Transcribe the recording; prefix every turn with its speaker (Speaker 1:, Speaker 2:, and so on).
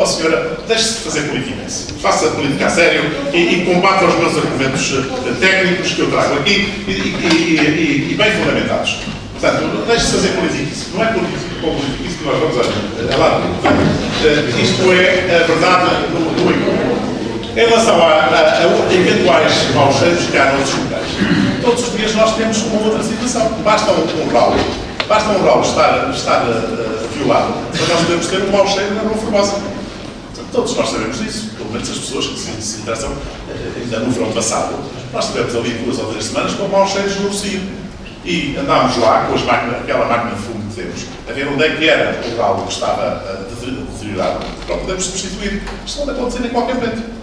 Speaker 1: senhora, deixe-se de fazer politiquês. Faça política a sério e combata os meus argumentos técnicos que eu trago aqui e bem fundamentados. Portanto, deixe-se fazer politiquice. Não é politiquice que nós vamos a lá. Isto é a verdade do encontro. Em relação a eventuais maus cheiros que há noutros locais, todos os dias nós temos uma outra situação. Basta um ralo estar violado para nós podemos ter um mau cheiro na Rua Formosa. Todos nós sabemos disso, pelo menos as pessoas que se interessam. Ainda no verão passado, nós tivemos ali 2 ou 3 semanas com maus cheiros no Rocio. E andámos lá com aquela máquina de fumo que temos, a ver onde é que era o ralo que estava deteriorado, para podermos substituir. Isto pode acontecer em qualquer momento.